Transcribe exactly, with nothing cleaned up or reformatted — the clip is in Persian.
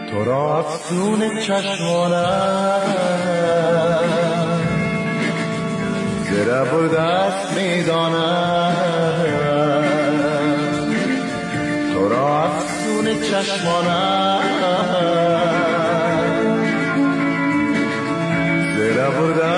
تو را افسون چشمانم زره و دست میدانم، تو را افسون چشمانم زره و دست